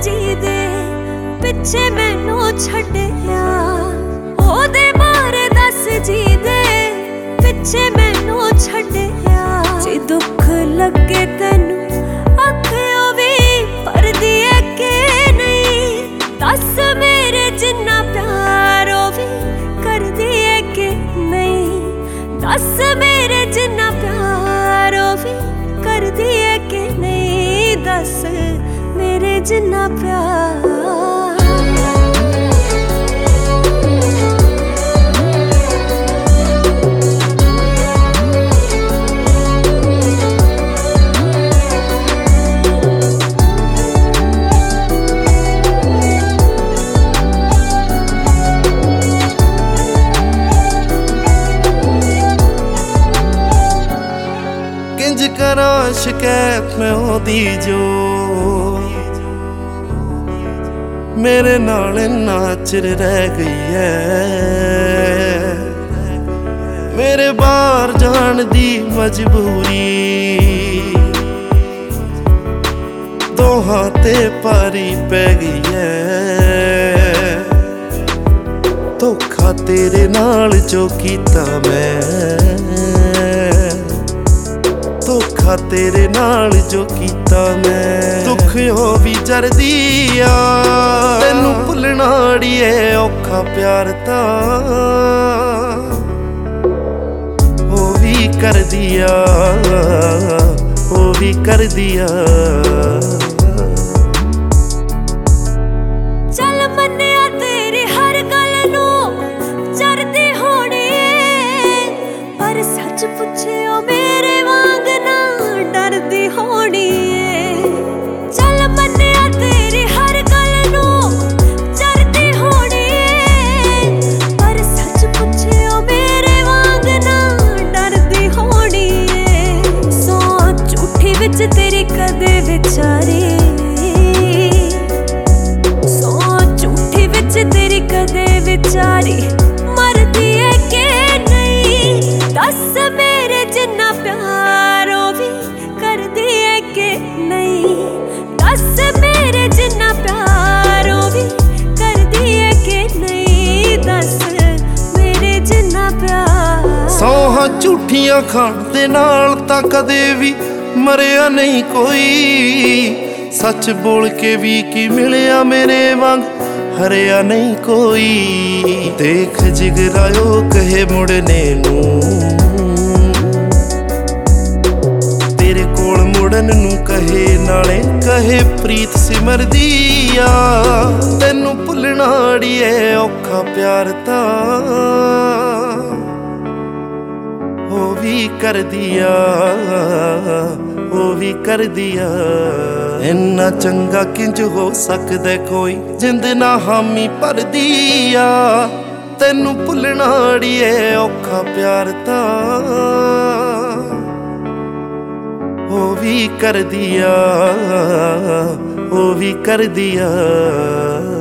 जी दे पिछे मैनू छड्डिया, ओदे बारे दस जी दे पिछे मैनू छड्डिया। जे दुख लगे तैनू अख ओ वी भरदी है कि नहीं, दस मेरे जिन्ना प्यार ओ वी करदी है कि नहीं, दस मेरे जिन्ना प्यार ओ वी करदी है कि नहीं, दस मेरे जिन्ना प्यार। किंज करा शिकायत मैं ओदी जो मेरे नाल इन्ना चिर रह गई है। मेरे बाहर जान दी मजबूरी दोहां ते भारी पै गई है। धोखा तेरे नाल जो कीता मैं, धोखा तेरे नाल जो कीता मैं, दुख हो भी जरदी आ तैनू भुलना अड़िए औखा प्यार ता ओ भी कर दिया, ओ भी कर दिया। चल मन्निया तेरी हर गल नू चरदी होनी, पर सच पुछियो मेरे वांग ना डरदी होनी। चल मन्निया तेरी हर गल नू चरदी होनी, पर सच पुछियो मेरे वांग ना डरदी होनी। सौ झूठी विच तेरी कदे विचारी, सौ झूठी विच तेरी कदे विचारी, मरदी है कि नहीं, दस मेरे जिन्ना प्यार ओ वी करदी है कि नहीं, दस मेरे जिन्ना प्यार ओ वी करदी है कि नहीं, दस मेरे जिन्ना प्यार। सौहां झूठियां खाण दे नाल तां कदे भी मरिया नहीं कोई, सच बोल के भी की मिलिया मेरे वांग हरिया नहीं कोई। देख जिगरायो कहे मुड़ने नू, तेरे कोल मुड़न नू कहे, नाले कहे प्रीत सिमरदी आ तैनू भुलना अड़िए औखा प्यार ता ओ भी कर दिया, ओ भी कर दिया। इन्ना चंगा किंज हो सकदा कोई जिंद ना हामी भरदी आ तैनू भुलना अड़िए औखा प्यार ता ओ भी कर दिया, ओ भी कर दिया।